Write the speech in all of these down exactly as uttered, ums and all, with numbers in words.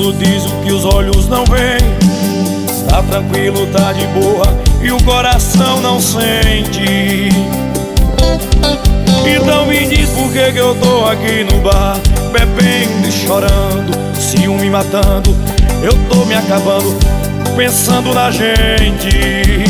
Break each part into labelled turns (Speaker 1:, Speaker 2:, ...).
Speaker 1: mundo diz o que os olhos não veem. Tá tranquilo, tá de boa e o coração não sente. Então me diz por que que eu tô aqui no bar, bebendo e chorando, ciúme matando. Eu tô me acabando, pensando na gente.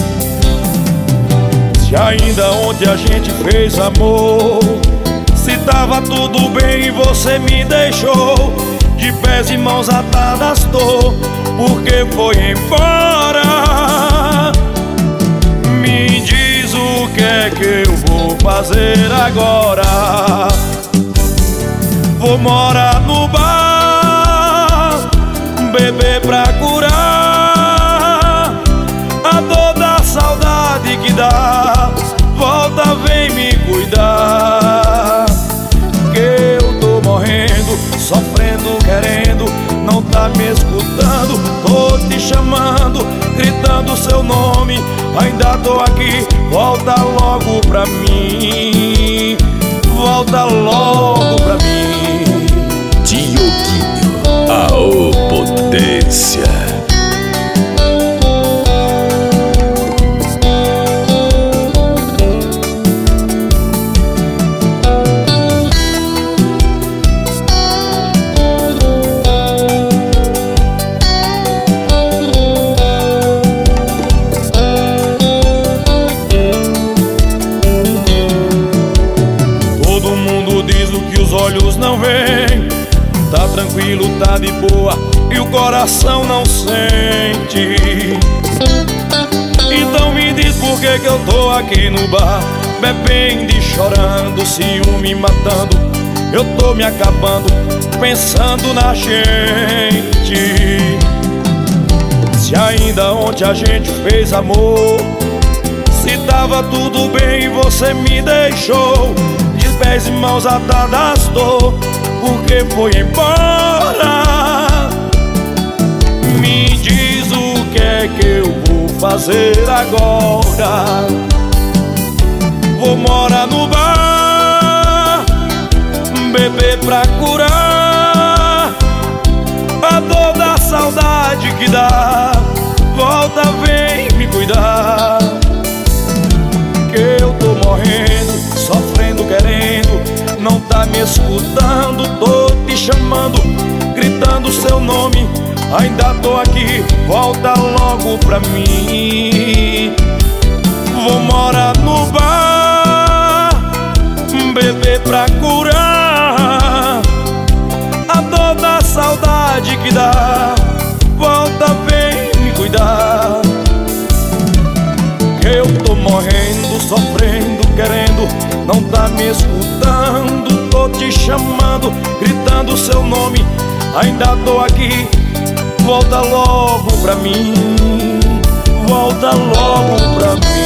Speaker 1: Se ainda ontem a gente fez amor, se tava tudo bem e você me deixou de pés e mãos atadas, tô porque foi embora. Me diz o que é que eu vou fazer agora. Vou morar no bar, beber pra curar a dor da saudade que dá. Volta, vem me cuidar, que eu tô morrendo, sofrendo, querendo. Não tá me escutando, tô te chamando, gritando seu nome. Ainda tô aqui, volta logo pra mim, volta logo pra mim.
Speaker 2: Dioguinho, a potência.
Speaker 1: Olhos não veem, tá tranquilo, tá de boa e o coração não sente. Então me diz por que que eu tô aqui no bar, bebendo e chorando, ciúme matando. Eu tô me acabando, pensando na gente. Se ainda ontem a gente fez amor, se tava tudo bem e você me deixou de pés e mãos atadas, tô porque foi embora. Me diz o que é que eu vou fazer agora. Vou morar no bar, beber pra curar a dor da saudade que dá. Volta, vem me cuidar, que eu tô morrendo, sofrendo, querendo. Não tá me escutando, tô te chamando, gritando seu nome. Ainda tô aqui, volta logo pra mim. Vou morar no bar, beber pra curar a dor da saudade que dá. Volta, vem me cuidar, que eu tô morrendo, sofrendo, querendo. Não tá me escutando, tô te chamando, gritando seu nome. Ainda tô aqui, volta logo pra mim, volta logo pra mim.